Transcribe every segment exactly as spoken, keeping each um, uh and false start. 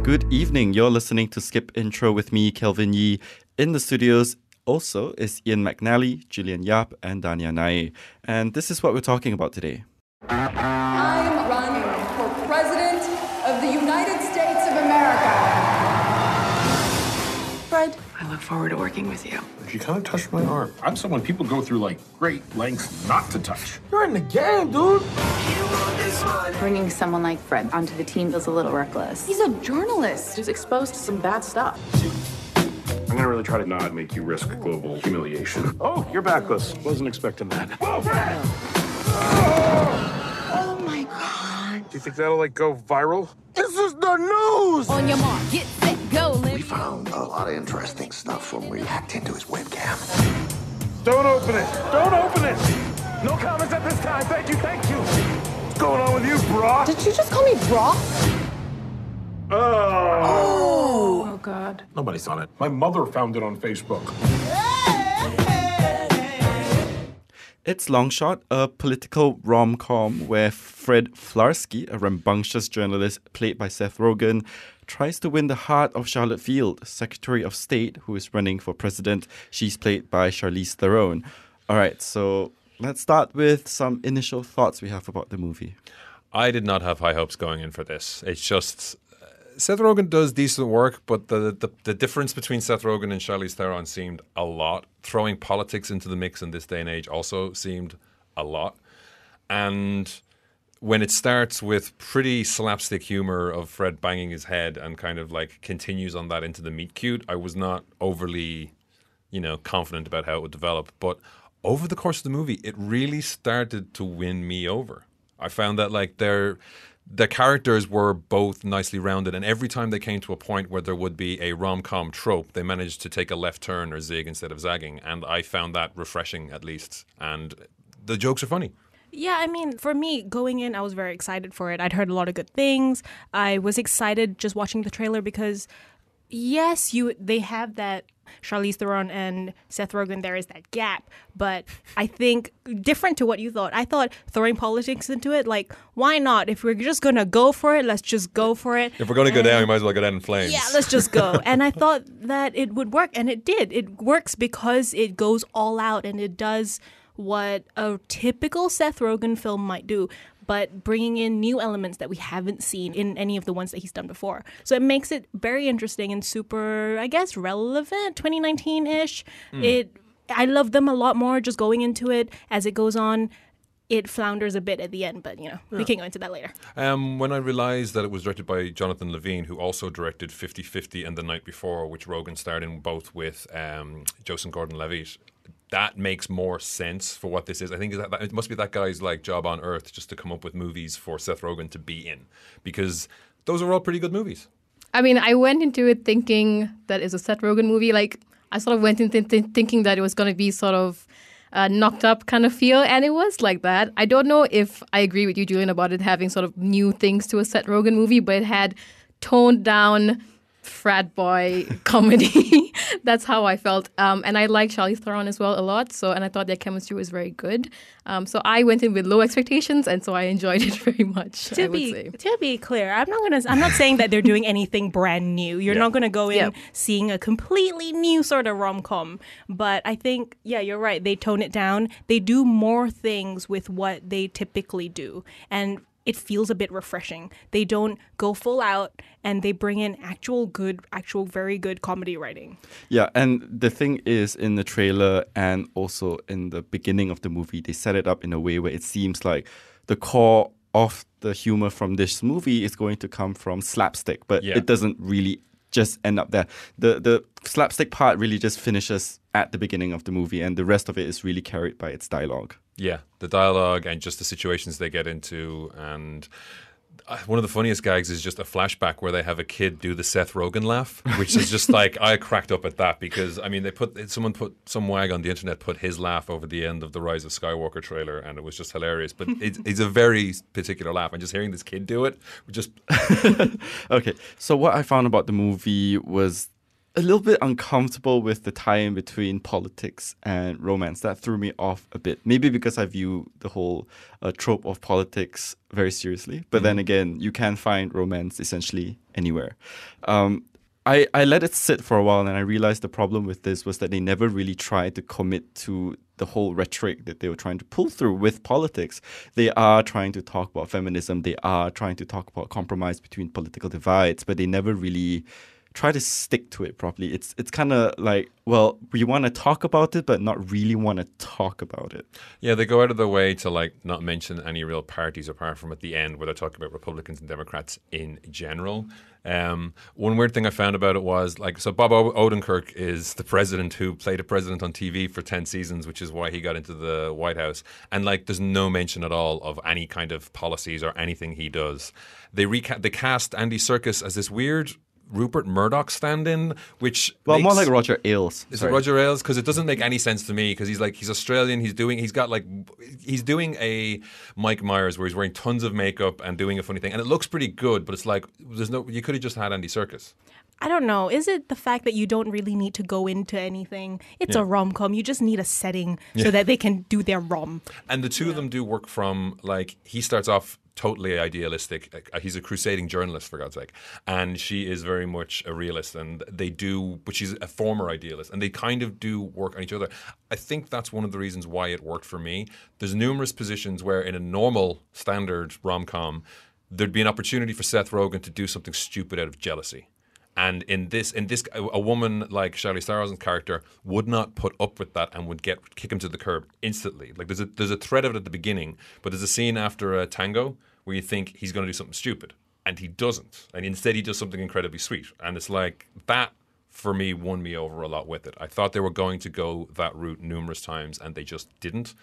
Good evening. You're listening to Skip Intro with me, Kelvin Yee. In the studios also is Ian McNally, Gillian Yap, and Dania Nae. And this is what we're talking about today. I'm running for President of the United States of America. Fred, I look forward to working with you. You kind of touched my arm. I'm someone people go through, like, great lengths not to touch. You're in the game, dude. Bringing someone like Fred onto the team feels a little reckless. he's a journalist. He's exposed to some bad stuff. I'm gonna really try to not make you risk global humiliation. Oh, you're backless. Wasn't expecting that. Whoa, Fred! Oh my God. Do you think that'll, like, go viral? This is the news! On your mark, get set, go. We found a lot of interesting stuff when we hacked into his webcam. Don't open it. Don't open it. No comments at this time. Thank you, thank you. What's going on with you, brah? Did you just call me bra? Oh. Oh, God. Nobody saw it. My mother found it on Facebook. It's Longshot, a political rom-com where Fred Flarsky, a rambunctious journalist played by Seth Rogen, tries to win the heart of Charlotte Field, Secretary of State, who is running for president. She's played by Charlize Theron. All right, so let's start with some initial thoughts we have about the movie. I did not have high hopes going in for this. It's just uh, Seth Rogen does decent work, but the, the the difference between Seth Rogen and Charlize Theron seemed a lot. Throwing politics into the mix in this day and age also seemed a lot. And when it starts with pretty slapstick humor of Fred banging his head and kind of like continues on that into the meet cute, I was not overly, you know, confident about how it would develop. But over the course of the movie, it really started to win me over. I found that like their the characters were both nicely rounded, and every time they came to a point where there would be a rom-com trope, they managed to take a left turn or zig instead of zagging, and I found that refreshing at least. And the jokes are funny. Yeah, I mean, for me, going in, I was very excited for it. I'd heard a lot of good things. I was excited just watching the trailer because, yes, you they have that Charlize Theron and Seth Rogen, there is that gap. But I think different to what you thought. I thought throwing politics into it, like, why not? If we're just going to go for it, let's just go for it. If we're going to go And- down, we might as well go down in flames. Yeah, let's just go. And I thought that it would work, and it did. It works because it goes all out, and it does what a typical Seth Rogen film might do, but bringing in new elements that we haven't seen in any of the ones that he's done before. So it makes it very interesting and super, I guess, relevant, twenty nineteen-ish. Mm. It, I love them a lot more just going into it. As it goes on, it flounders a bit at the end, but, you know, yeah. we can go into that later. Um, when I realised that it was directed by Jonathan Levine, who also directed fifty fifty and The Night Before, which Rogen starred in both with um, Joseph Gordon-Levitt, that makes more sense for what this is. I think that, that it must be that guy's like job on earth just to come up with movies for Seth Rogen to be in, because those are all pretty good movies. I mean, I went into it thinking that it's a Seth Rogen movie. Like, I sort of went into th- thinking that it was going to be sort of uh, knocked up kind of feel, and it was like that. I don't know if I agree with you, Julian, about it having sort of new things to a Seth Rogen movie, but it had toned down frat boy comedy. That's how I felt. Um, and I like Charlize Theron as well a lot. So, and I thought their chemistry was very good. Um, so I went in with low expectations, and so I enjoyed it very much. To I be would say. to be clear, I'm not gonna. I'm not saying that they're doing anything brand new. You're Yeah. not gonna go in Yeah. seeing a completely new sort of rom com. But I think, yeah, you're right. They tone it down. They do more things with what they typically do, and it feels a bit refreshing. They don't go full out, and they bring in actual good, actual very good comedy writing. Yeah, and the thing is, in the trailer and also in the beginning of the movie, they set it up in a way where it seems like the core of the humor from this movie is going to come from slapstick, but Yeah. it doesn't really just end up there. The the slapstick part really just finishes at the beginning of the movie, and the rest of it is really carried by its dialogue. Yeah, the dialogue and just the situations they get into. And uh, one of the funniest gags is just a flashback where they have a kid do the Seth Rogen laugh, which is just like, I cracked up at that because, I mean, they put someone put, some wag on the internet put his laugh over the end of the Rise of Skywalker trailer, and it was just hilarious. But it, it's a very particular laugh, and just hearing this kid do it, just... Okay, so what I found about the movie was a little bit uncomfortable with the tie-in between politics and romance. That threw me off a bit. Maybe because I view the whole uh, trope of politics very seriously. But mm-hmm. then again, you can find romance essentially anywhere. Um, I, I let it sit for a while, and I realized the problem with this was that they never really tried to commit to the whole rhetoric that they were trying to pull through with politics. They are trying to talk about feminism. They are trying to talk about compromise between political divides, but they never really try to stick to it properly. It's it's kind of like, well, we want to talk about it, but not really want to talk about it. Yeah, they go out of their way to like not mention any real parties apart from at the end where they're talking about Republicans and Democrats in general. Um, one weird thing I found about it was like, so Bob o- Odenkirk is the president who played a president on T V for ten seasons, which is why he got into the White House. And like, there's no mention at all of any kind of policies or anything he does. They reca- they cast Andy Serkis as this weird Rupert Murdoch stand-in, which well, makes, more like Roger Ailes. Is Sorry. it Roger Ailes? Because it doesn't make any sense to me. Because he's like he's Australian. He's doing he's got like he's doing a Mike Myers where he's wearing tons of makeup and doing a funny thing, and it looks pretty good. But it's like there's no you could have just had Andy Serkis. I don't know. Is it the fact that you don't really need to go into anything? It's yeah. a rom-com. You just need a setting yeah. so that they can do their rom. And the two yeah. of them do work from like he starts off totally idealistic. He's a crusading journalist, for God's sake. And she is very much a realist. And they do, but she's a former idealist. And they kind of do work on each other. I think that's one of the reasons why it worked for me. There's numerous positions where in a normal, standard rom-com, there'd be an opportunity for Seth Rogen to do something stupid out of jealousy. And in this, in this, a, a woman like Charlize Theron's character would not put up with that and would get kick him to the curb instantly. Like there's a there's a thread of it at the beginning, but there's a scene after a tango where you think he's going to do something stupid, and he doesn't. And instead, he does something incredibly sweet. And it's like that for me won me over a lot with it. I thought they were going to go that route numerous times, and they just didn't.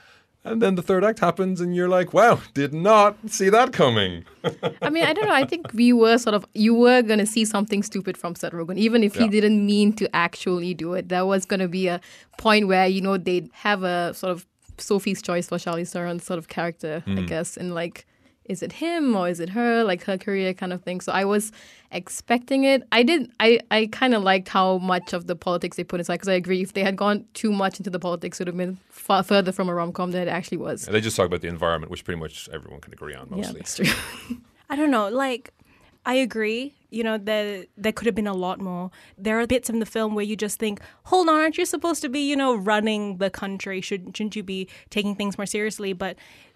And then the third act happens, and you're like, wow, did not see that coming. I mean, I don't know. I think we were sort of, you were going to see something stupid from Seth Rogen, even if yeah. he didn't mean to actually do it. There was going to be a point where, you know, they'd have a sort of Sophie's choice for Charlize Theron's sort of character, mm. I guess, and like, is it him or is it her, like her career kind of thing. So I was expecting it. I did. I, I kind of liked how much of the politics they put inside, because I agree if they had gone too much into the politics, it would have been far further from a rom-com than it actually was. And they just talk about the environment, which pretty much everyone can agree on mostly. Yeah, that's true. I don't know. Like, I agree. You know, there, there could have been a lot more. There are bits in the film where you just think, hold on, aren't you supposed to be, you know, running the country? Should, shouldn't you be taking things more seriously? But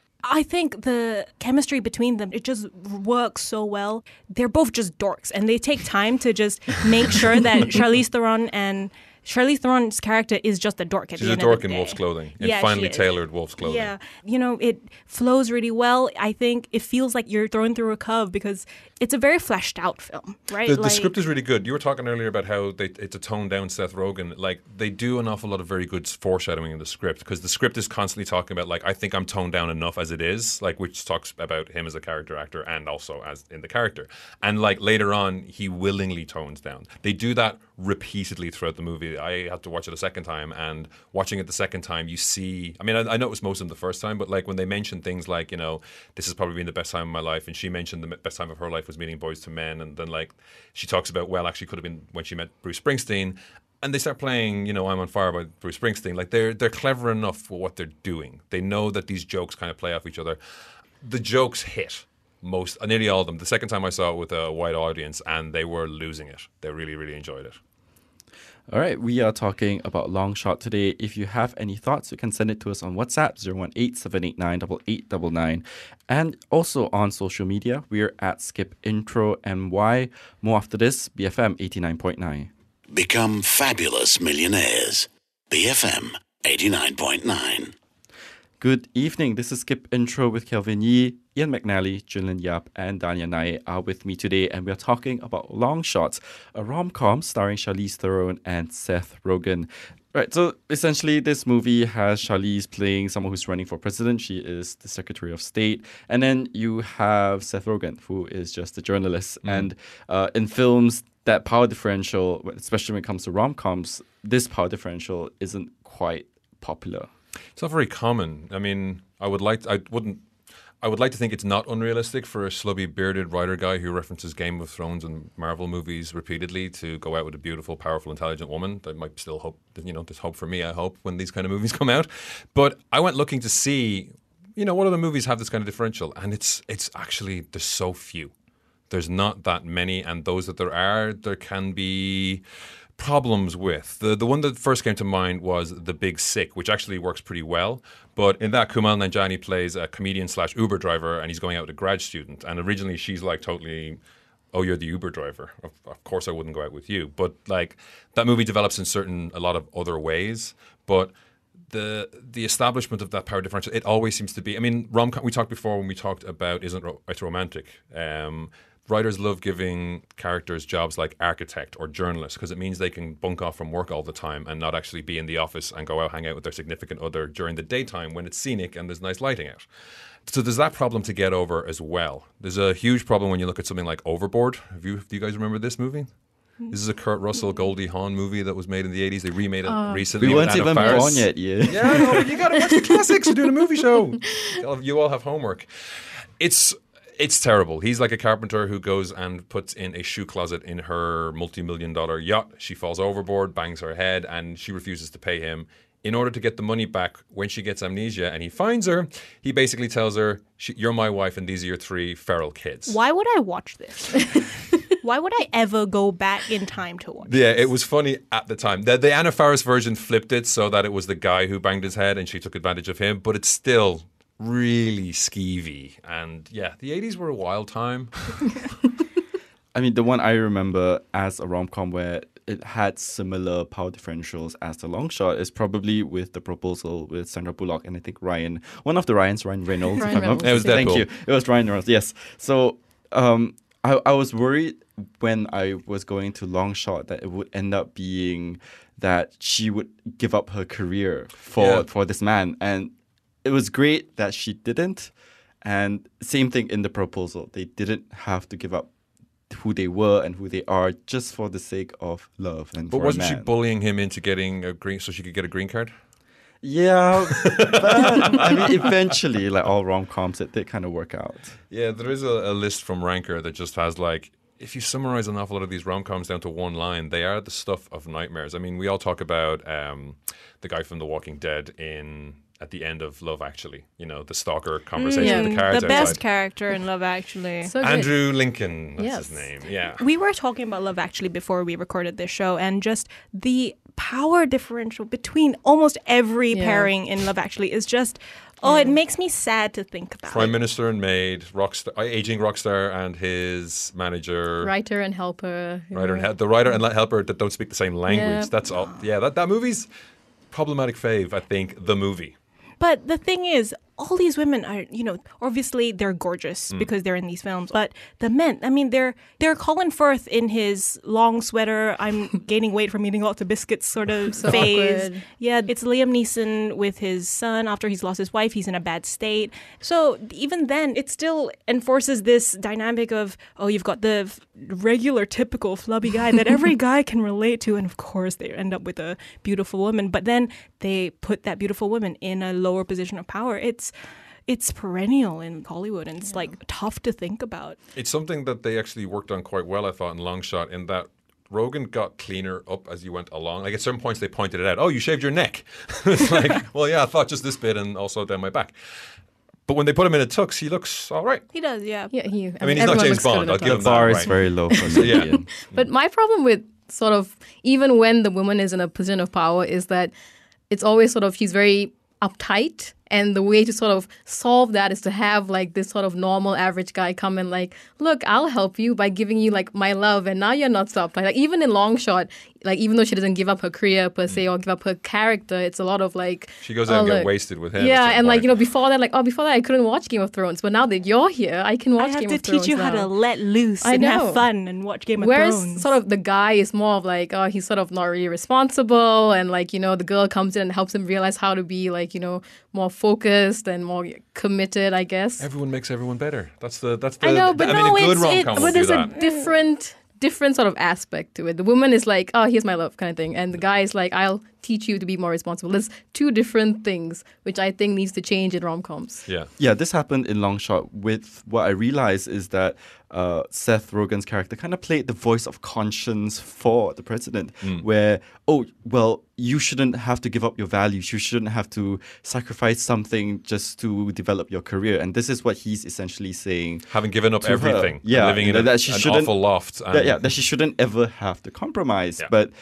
I think the chemistry between them, it just works so well. They're both just dorks, and they take time to just make sure that Charlize Theron and Charlize Theron's character is just a dork at She's the end a dork of the in day. wolf's clothing, in yeah, finely tailored wolf's clothing. Yeah, you know, it flows really well. I think it feels like you're thrown through a curve because it's a very fleshed out film, right? The, like, the script is really good. You were talking earlier about how they, it's a toned down Seth Rogen. Like, they do an awful lot of very good foreshadowing in the script, because the script is constantly talking about, like, I think I'm toned down enough as it is, like, which talks about him as a character actor and also as in the character. And like later on, he willingly tones down. They do that repeatedly throughout the movie. I had to watch it a second time, and watching it the second time, you see, I mean, I, I know it was most of them the first time, but like when they mention things like, you know, this has probably been the best time of my life, and she mentioned the best time of her life was meeting Boys to Men, and then like she talks about, well, actually could have been when she met Bruce Springsteen, and they start playing, you know, I'm on Fire by Bruce Springsteen. Like they're they're clever enough for what they're doing. They know that these jokes kind of play off each other. The jokes hit. Most, nearly all of them. The second time I saw it with a wide audience, and they were losing it. They really, really enjoyed it. All right, we are talking about Long Shot today. If you have any thoughts, you can send it to us on WhatsApp, zero one eight, seven eight nine, eight eight nine nine. And also on social media, we're at Skip Intro M Y. More after this, B F M eighty-nine point nine. Become fabulous millionaires. B F M eighty-nine point nine. Good evening. This is Skip Intro with Kelvin Yee. Ian McNally, Junlin Yap, and Danya Nai are with me today, and we're talking about Long Shots, a rom-com starring Charlize Theron and Seth Rogen. Right, so essentially this movie has Charlize playing someone who's running for president. She is the Secretary of State. And then you have Seth Rogen, who is just a journalist. Mm. And uh, in films, that power differential, especially when it comes to rom-coms, this power differential isn't quite popular. It's not very common. I mean, I would like, to, I wouldn't, I would like to think it's not unrealistic for a slubby bearded writer guy who references Game of Thrones and Marvel movies repeatedly to go out with a beautiful, powerful, intelligent woman. There might still hope, you know, there's hope for me, I hope, when these kind of movies come out. But I went looking to see, you know, what other movies have this kind of differential, and it's it's actually, there's so few. There's not that many, and those that there are, there can be problems with. The the one that first came to mind was The Big Sick, which actually works pretty well. But in that, Kumail Nanjiani plays a comedian slash Uber driver, and he's going out with a grad student. And originally she's like totally, oh, you're the Uber driver. Of, of course I wouldn't go out with you. But like that movie develops in certain, a lot of other ways. But the the establishment of that power differential, it always seems to be, I mean, rom-com, we talked before when we talked about Isn't It Romantic? Um, Writers love giving characters jobs like architect or journalist because it means they can bunk off from work all the time and not actually be in the office and go out hang out with their significant other during the daytime when it's scenic and there's nice lighting out. So there's that problem to get over as well. There's a huge problem when you look at something like Overboard. Have you, do you guys remember this movie? This is a Kurt Russell, Goldie Hawn movie that was made in the eighties. They remade it uh, recently. We weren't even born yet, yeah. Yeah, no, you got to watch the classics. We're doing a movie show. You all have homework. It's... It's terrible. He's like a carpenter who goes and puts in a shoe closet in her multi-million dollar yacht. She falls overboard, bangs her head, and she refuses to pay him. In order to get the money back when she gets amnesia and he finds her, he basically tells her, you're my wife and these are your three feral kids. Why would I watch this? Why would I ever go back in time to watch Yeah, this? it was funny at the time. The, the Anna Faris version flipped it so that it was the guy who banged his head and she took advantage of him, but it's still really skeevy. And yeah, the eighties were a wild time. I mean, the one I remember as a rom-com where it had similar power differentials as The Long Shot is probably with The Proposal with Sandra Bullock and I think Ryan, one of the Ryans, Ryan Reynolds. Ryan if I'm not Reynolds. It was Thank Deadpool. you. It was Ryan Reynolds, yes. So um, I, I was worried when I was going to Long Shot that it would end up being that she would give up her career for, Yeah. for this man. And it was great that she didn't. And same thing in The Proposal. They didn't have to give up who they were and who they are just for the sake of love. And But for a wasn't she man. bullying him into getting a green so she could get a green card? Yeah, but I mean, eventually, like all rom-coms, it did kind of work out. Yeah, there is a, a list from Ranker that just has like, if you summarize an awful lot of these rom-coms down to one line, they are the stuff of nightmares. I mean, we all talk about um, the guy from The Walking Dead in... at the end of Love Actually, you know, the stalker conversation Yeah, with the cards the best outside. character in Love Actually. So good. Andrew Lincoln, that's Yes. his name. Yeah. We were talking about Love Actually before we recorded this show, and just the power differential between almost every Yeah. pairing in Love Actually is just, oh, it makes me sad to think about. Prime Minister and maid, rockstar, aging rock star, and his manager, Writer and helper. you writer know. and hel- the writer and le- helper that don't speak the same language. Yeah. That's all. Yeah, that that movie's problematic fave. I think the movie. But the thing is, all these women are, you know, obviously they're gorgeous because they're in these films. But the men, I mean, they're they're Colin Firth in his long sweater, I'm gaining weight from eating lots of biscuits sort of So phase. awkward. Yeah, it's Liam Neeson with his son after he's lost his wife. He's in a bad state. So even then, it still enforces this dynamic of, oh, you've got the f- regular, typical flubby guy that every guy can relate to. And of course, they end up with a beautiful woman. But then they put that beautiful woman in a lower position of power. It's it's perennial in Hollywood, and it's like tough to think about. It's something that they actually worked on quite well, I thought, in Long Shot, in that Rogan got cleaner up as you went along. Like at certain points, they pointed it out. Oh, you shaved your neck. It's like, well, yeah, I thought just this bit and also down my back. But when they put him in a tux, he looks all right. He does, yeah. Yeah, he. I, I mean, he's not everyone James looks good Bond. in a I'll top. give The him bar that, is right. very low for the Yeah. Ian. But my problem with sort of even when the woman is in a position of power is that it's always sort of she's very uptight. And the way to sort of solve that is to have like this sort of normal average guy come and like, look, I'll help you by giving you like my love. And now you're not so uptight. Like even in Long Shot, like even though she doesn't give up her career per se or give up her character, it's a lot of like. She goes oh, out and look. get wasted with him. at a Yeah, certain and like, point. you know, before that, like, oh, before that I couldn't watch Game of Thrones. But now that you're here, I can I watch have Game to of Thrones teach you how now. to let loose I and know. have fun and watch Game of Whereas Thrones. sort of the guy is more of like, oh, he's sort of not really responsible. And like, you know, the girl comes in and helps him realize how to be like, you know, more focused and more committed, I guess. Everyone makes everyone better. That's the that's the. I know, but I no, mean, a good it's, rom it, com but will do there's a that. different, different sort of aspect to it. The woman is like, oh, here's my love kind of thing. And the guy is like, I'll teach you to be more responsible. There's two different things, which I think needs to change in rom-coms. Yeah. Yeah, this happened in Long Shot. With what I realized is that uh, Seth Rogen's character kind of played the voice of conscience for the president, Mm. where, oh, well, you shouldn't have to give up your values. You shouldn't have to sacrifice something just to develop your career. And this is what he's essentially saying. Having given up to her. everything, and Yeah, living in that a, she an shouldn't- awful loft. And That, yeah, that she shouldn't ever have to compromise. Yeah. But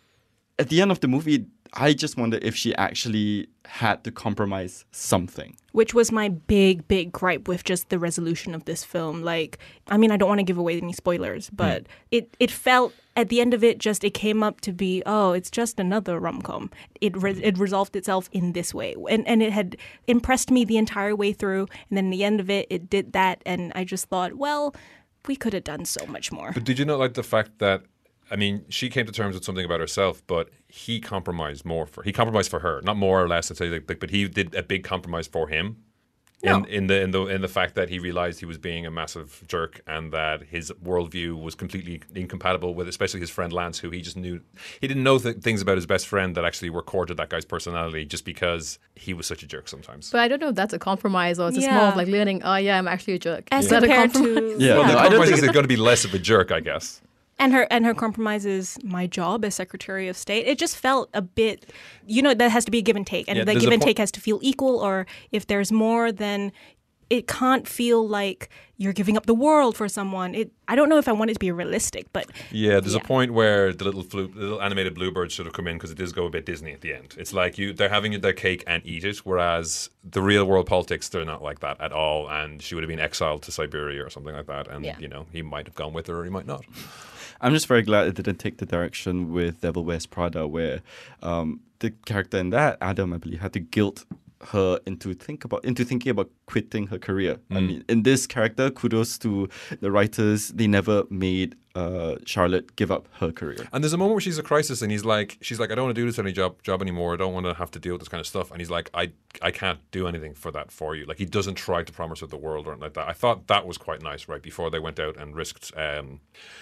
at the end of the movie, I just wonder if she actually had to compromise something. Which was my big, big gripe with just the resolution of this film. Like, I mean, I don't want to give away any spoilers, but it, it felt, at the end of it, just it came up to be, oh, it's just another rom-com. It re- it resolved itself in this way. And, and it had impressed me the entire way through. And then at the end of it, it did that. And I just thought, well, we could have done so much more. But did you not like the fact that, I mean, she came to terms with something about herself, but he compromised more for, he compromised for her, not more or less, I'd say, like, but he did a big compromise for him. No. In, in the in the in the fact that he realized he was being a massive jerk and that his worldview was completely incompatible with, especially his friend Lance, who he just knew he didn't know th- things about his best friend that actually were core to that guy's personality, just because he was such a jerk sometimes. But I don't know if that's a compromise or it's just Yeah. more of like learning, oh yeah, I'm actually a jerk. As Is that a compared compromise? to... Yeah, Well, no, the I don't compromise think is going to be less of a jerk, I guess. And her and her compromise is my job as Secretary of State. It just felt a bit, you know, that has to be a give and take. And Yeah, the there's give a and po- take has to feel equal, or if there's more, then it can't feel like you're giving up the world for someone. It I don't know if I want it to be realistic, but Yeah, there's yeah. a point where the little flu- the little animated bluebirds should have come in because it does go a bit Disney at the end. It's like you they're having their cake and eat it, whereas the real world politics, they're not like that at all. And she would have been exiled to Siberia or something like that. And, Yeah. you know, he might have gone with her or he might not. I'm just very glad it didn't take the direction with Devil Wears Prada, where um, the character in that, Adam, I believe, had to guilt her into think about into thinking about quitting her career. I mean, in this character, kudos to the writers. They never made uh, Charlotte give up her career. And there's a moment where she's a crisis, and he's like, she's like, I don't want to do this any job job anymore. I don't want to have to deal with this kind of stuff. And he's like, I I can't do anything for that for you. Like, he doesn't try to promise her the world or anything like that. I thought that was quite nice, right before they went out and risked. Um,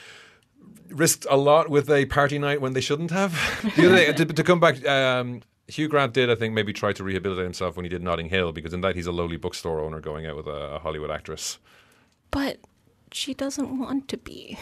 risked a lot with a party night when they shouldn't have. The other thing, to, to come back, um, Hugh Grant did, I think, maybe try to rehabilitate himself when he did Notting Hill, because in that he's a lowly bookstore owner going out with a, a Hollywood actress. but she doesn't want to be.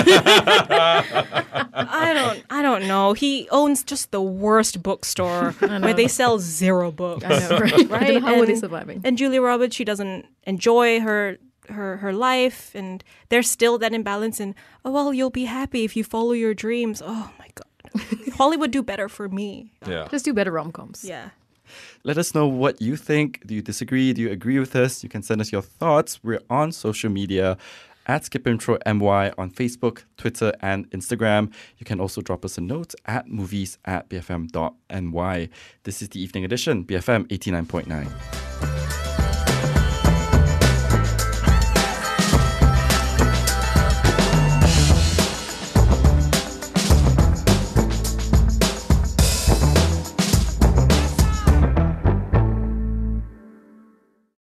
I don't I don't know. He owns just the worst bookstore where they sell zero books. I know, right? Right? I don't know how are they And- surviving? And Julia Roberts, she doesn't enjoy her her her life, and there's still that imbalance. And oh well, you'll be happy if you follow your dreams. Oh my god, Hollywood do better for me. Yeah. Just do better rom-coms. Yeah. Let us know what you think. Do you disagree? Do you agree with us? You can send us your thoughts. We're on social media at Skip Intro M Y on Facebook, Twitter, and Instagram. You can also drop us a note at movies at b f m dot n y. This is the evening edition, B F M eighty-nine point nine.